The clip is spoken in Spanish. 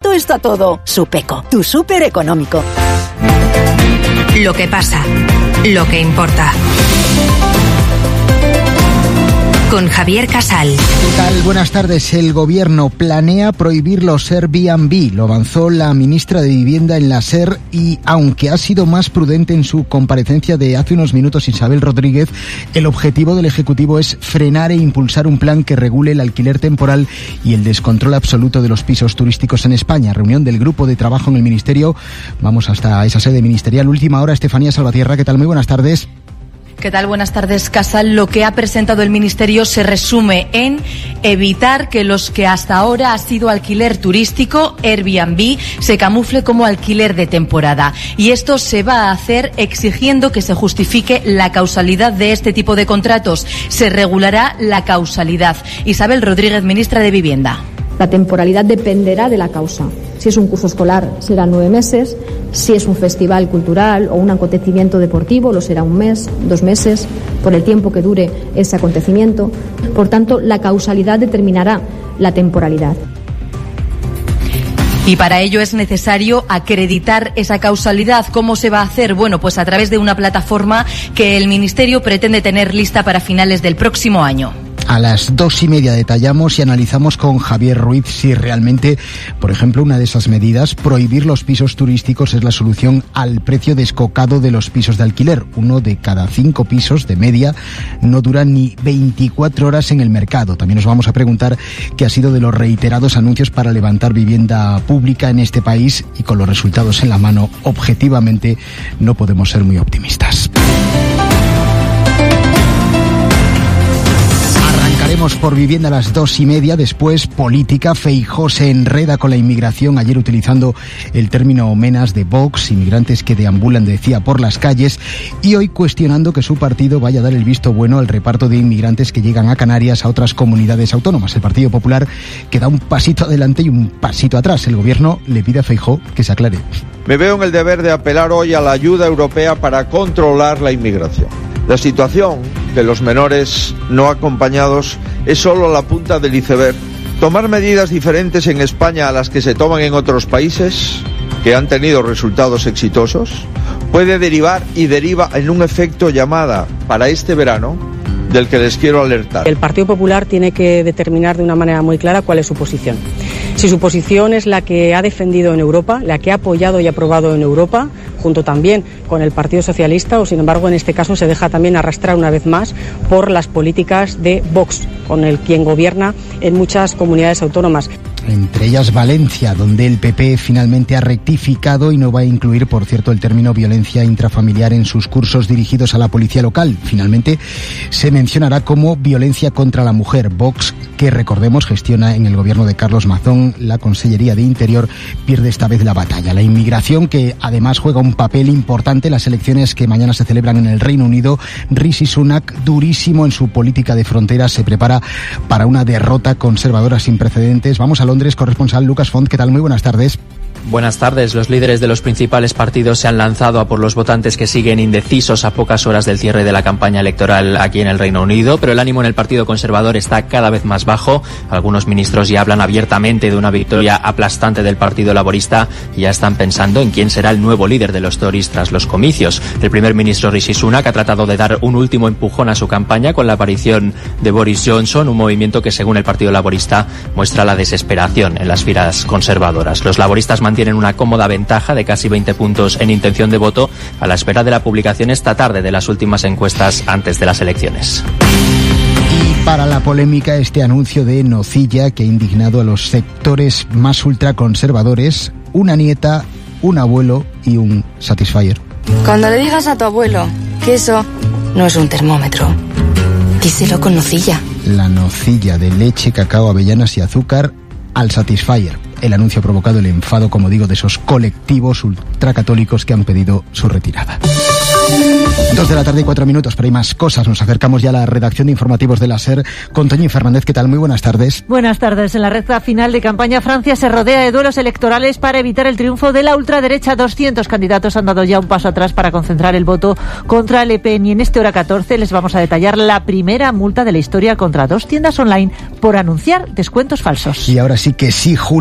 barato está todo. Supeco, tu súper económico. Lo que pasa, lo que importa. Con Javier Casal. ¿Qué tal? Buenas tardes. El Gobierno planea prohibir los Airbnb. Lo avanzó la ministra de Vivienda en la SER y, aunque ha sido más prudente en su comparecencia de hace unos minutos Isabel Rodríguez, el objetivo del Ejecutivo es frenar e impulsar un plan que regule el alquiler temporal y el descontrol absoluto de los pisos turísticos en España. Reunión del Grupo de Trabajo en el Ministerio. Vamos hasta esa sede ministerial. Última hora, Estefanía Salvatierra. ¿Qué tal? Muy buenas tardes. ¿Qué tal? Buenas tardes, Casal. Lo que ha presentado el Ministerio se resume en evitar que los que hasta ahora ha sido alquiler turístico, Airbnb, se camufle como alquiler de temporada. Y esto se va a hacer exigiendo que se justifique la causalidad de este tipo de contratos. Se regulará la causalidad. Isabel Rodríguez, ministra de Vivienda. La temporalidad dependerá de la causa. Si es un curso escolar, serán 9 meses. Si es un festival cultural o un acontecimiento deportivo, lo será 1 mes, 2 meses, por el tiempo que dure ese acontecimiento. Por tanto, la causalidad determinará la temporalidad. Y para ello es necesario acreditar esa causalidad. ¿Cómo se va a hacer? Bueno, pues a través de una plataforma que el Ministerio pretende tener lista para finales del próximo año. A las 2:30 detallamos y analizamos con Javier Ruiz si realmente, por ejemplo, una de esas medidas, prohibir los pisos turísticos, es la solución al precio descocado de los pisos de alquiler. 1 de cada 5 pisos de media no dura ni 24 horas en el mercado. También nos vamos a preguntar qué ha sido de los reiterados anuncios para levantar vivienda pública en este país, y con los resultados en la mano, objetivamente no podemos ser muy optimistas. Haremos por vivienda a las 2:30, después política. Feijóo se enreda con la inmigración, ayer utilizando el término menas de Vox, inmigrantes que deambulan, decía, por las calles, y hoy cuestionando que su partido vaya a dar el visto bueno al reparto de inmigrantes que llegan a Canarias, a otras comunidades autónomas. El Partido Popular que da un pasito adelante y un pasito atrás. El Gobierno le pide a Feijóo que se aclare. Me veo en el deber de apelar hoy a la ayuda europea para controlar la inmigración. La situación de los menores no acompañados es solo la punta del iceberg. Tomar medidas diferentes en España a las que se toman en otros países que han tenido resultados exitosos puede derivar y deriva en un efecto llamada para este verano del que les quiero alertar. El Partido Popular tiene que determinar de una manera muy clara cuál es su posición. Si su posición es la que ha defendido en Europa, la que ha apoyado y aprobado en Europa, junto también con el Partido Socialista, o sin embargo en este caso se deja también arrastrar una vez más por las políticas de Vox, con el quien gobierna en muchas comunidades autónomas. Entre ellas Valencia, donde el PP finalmente ha rectificado y no va a incluir, por cierto, el término violencia intrafamiliar en sus cursos dirigidos a la policía local. Finalmente se mencionará como violencia contra la mujer. Vox, que recordemos gestiona en el gobierno de Carlos Mazón la Consellería de Interior, pierde esta vez la batalla. La inmigración, que además juega un papel importante en las elecciones que mañana se celebran en el Reino Unido. Rishi Sunak, durísimo en su política de fronteras, se prepara para una derrota conservadora sin precedentes. Vamos a Londres, corresponsal Lucas Font. ¿Qué tal? Muy buenas tardes. Buenas tardes. Los líderes de los principales partidos se han lanzado a por los votantes que siguen indecisos a pocas horas del cierre de la campaña electoral aquí en el Reino Unido, pero el ánimo en el Partido Conservador está cada vez más bajo. Algunos ministros ya hablan abiertamente de una victoria aplastante del Partido Laborista y ya están pensando en quién será el nuevo líder de los Tories tras los comicios. El primer ministro Rishi Sunak ha tratado de dar un último empujón a su campaña con la aparición de Boris Johnson, un movimiento que, según el Partido Laborista, muestra la desesperación en las filas conservadoras. Los laboristas mantienen una cómoda ventaja de casi 20 puntos en intención de voto a la espera de la publicación esta tarde de las últimas encuestas antes de las elecciones. Y para la polémica, este anuncio de nocilla que ha indignado a los sectores más ultraconservadores: una nieta, un abuelo y un Satisfyer. Cuando le digas a tu abuelo que eso no es un termómetro, díselo con nocilla. La nocilla de leche, cacao, avellanas y azúcar al Satisfyer. El anuncio ha provocado el enfado, como digo, de esos colectivos ultracatólicos que han pedido su retirada. 2:04 p.m, pero hay más cosas. Nos acercamos ya a la redacción de informativos de la SER con Toñi Fernández. ¿Qué tal? Muy buenas tardes. Buenas tardes. En la recta final de campaña, Francia se rodea de duelos electorales para evitar el triunfo de la ultraderecha. 200 candidatos han dado ya un paso atrás para concentrar el voto contra Le Pen. Y en este hora 14 les vamos a detallar la primera multa de la historia contra 2 tiendas online por anunciar descuentos falsos. Y ahora sí que sí, Julio.